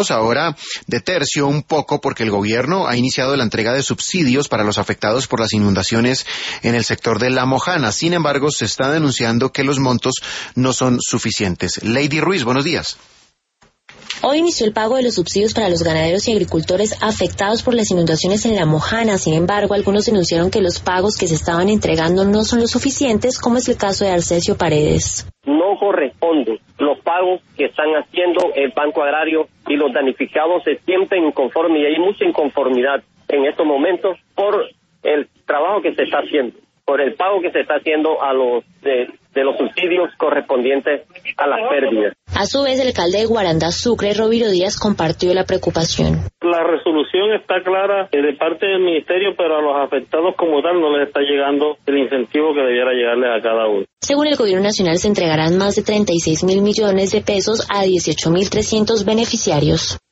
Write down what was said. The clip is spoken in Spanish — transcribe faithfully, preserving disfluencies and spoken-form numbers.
ahora de tercio un poco porque el gobierno ha iniciado la entrega de subsidios para los afectados por las inundaciones en el sector de La Mojana. Sin embargo, se está denunciando que los montos no son suficientes. Lady Ruiz, buenos días. Hoy inició el pago de los subsidios para los ganaderos y agricultores afectados por las inundaciones en La Mojana. Sin embargo, algunos denunciaron que los pagos que se estaban entregando no son lo suficientes, como es el caso de Arcesio Paredes. No corresponde los pagos que están haciendo el Banco Agrario y los damnificados se sienten inconformes y hay mucha inconformidad en estos momentos por el trabajo que se está haciendo, por el pago que se está haciendo a los de, de los subsidios correspondientes a las pérdidas. A su vez, el alcalde de Guarandá, Sucre, Roviro Díaz, compartió la preocupación. La resolución está clara de parte del ministerio, pero a los afectados como tal no les está llegando el incentivo que debiera llegarles a cada uno. Según el gobierno nacional, se entregarán más de treinta y seis mil millones de pesos a dieciocho mil trescientos beneficiarios.